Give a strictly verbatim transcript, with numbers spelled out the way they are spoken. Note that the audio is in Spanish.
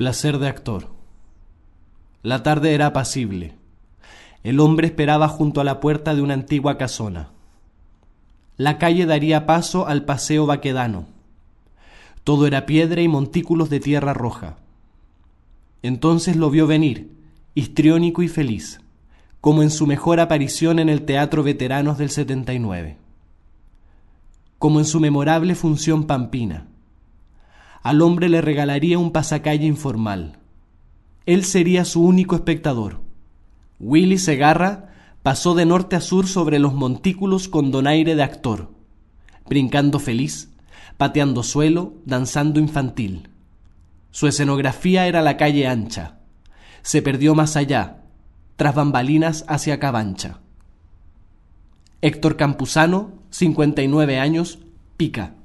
Placer de actor. La tarde era apacible. El hombre esperaba junto a la puerta de una antigua casona. La calle daría paso al paseo Baquedano. Todo era piedra y montículos de tierra roja. Entonces lo vio venir, histriónico y feliz, como en su mejor aparición en el Teatro Veteranos del setenta y nueve. Como en su memorable función pampina. Al hombre le regalaría un pasacalle informal. Él sería su único espectador. Willy Segarra pasó de norte a sur sobre los montículos con donaire de actor, brincando feliz, pateando suelo, danzando infantil. Su escenografía era la calle ancha. Se perdió más allá, tras bambalinas hacia Cabancha. Héctor Campuzano, cincuenta y nueve años, Pica.